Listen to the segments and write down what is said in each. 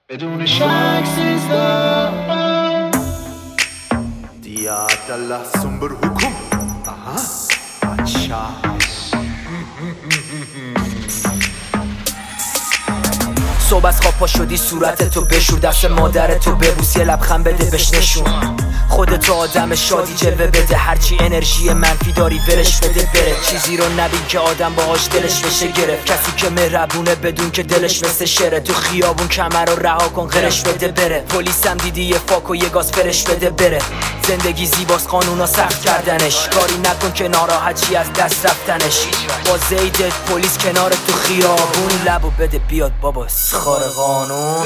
بدون شک سیزده دیاد الله سنبر حکم بادشاه صبح از خواب پا شدی صورت تو بشور، دست مادر تو ببوس، یه لبخند بده بهش نشون. خودتو آدم شادی جلوه بده، هرچی انرژی منفی داری ولش بده بره. چیزی رو نبین که آدم باهاش دلش بشه گرفت، کسی که مهربونه بدون که دلش مثل شره. تو خیابون کمر رو رها کن غرش بده بره. پلیسم دیدی یه فاک و یه گاز فرش بده بره. زندگی زیباست قانونا سخت کردنش، کاری نکن که ناراحتی از دست رفتنش. با زیدت پلیس کنار تو خیابون، لبو بده بیاد بابا خار قانون.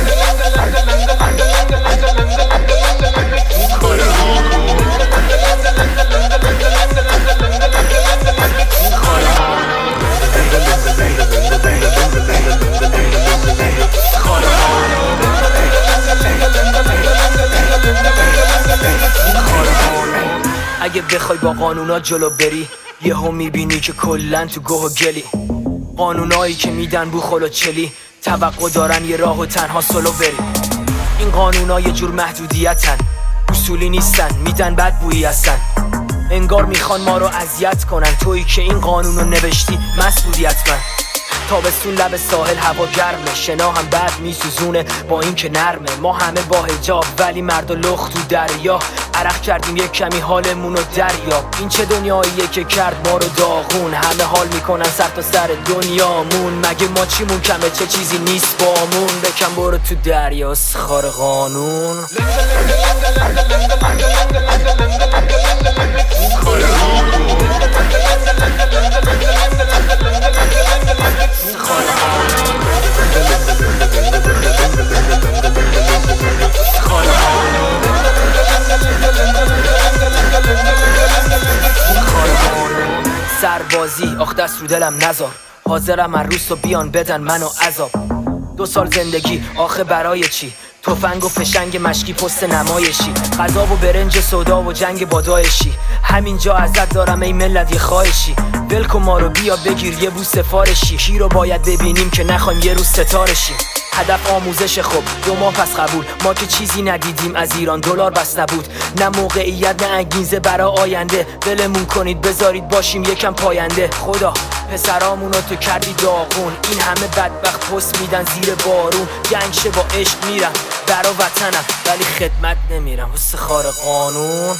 اگه بخوای با قانونا جلو بری، یهو میبینی که کلن تو گوه و گلی. قانونایی که میدن بوخل و چلی، توقع دارن یه راه و تنها سلو بری. این قانونا یه جور محدودیتن، اصولی نیستن، میدن بدبویی هستن. انگار میخوان ما رو اذیت کنن، تویی که این قانونو نوشتی مسئولی حتما. تابستون لب ساحل هوا گرمه، شنا هم بد میسوزونه با این که نرمه. ما همه با حجاب ولی مرد و لخت تو دریا، عرق کردیم یک کمی حالمونو دریا. این چه دنیاییه که کرد ما رو داغون، همه حال میکنن سر تا سر دنیامون. مگه ما چیمون کمه، چه چیزی نیست بامون؟ بکن برو تو دریا خار قانون. سربازی آخ دست رو دلم نذار، حاضرم هر روز تو بیان بدن منو عذاب. 2 سال زندگی آخه برای چی؟ تفنگ و فشنگ مشکی پست نمایشی، غذا و برنج سودا و جنگ با داعشی. همینجا ازت دارم ای ملت یه خواهشی، ولکو ما رو بیا بگیر یه بو سفارشی. کی رو باید ببینیم که نخوایم یه روز ستارشیم؟ هدف آموزش خوب 2 ماه پس قبول، ما که چیزی ندیدیم از ایران دلار بس نبود. نه موقعیت نه انگیزه برا آینده، ولمون کنید بذارید باشیم یکم پاینده. خدا پسرامونو تو کردی داغون، این همه بدبخت پست میدن زیر بارون. جنگشه با عشق میرم برا وطنم ولی خدمت نمیرم واسه خار قانون.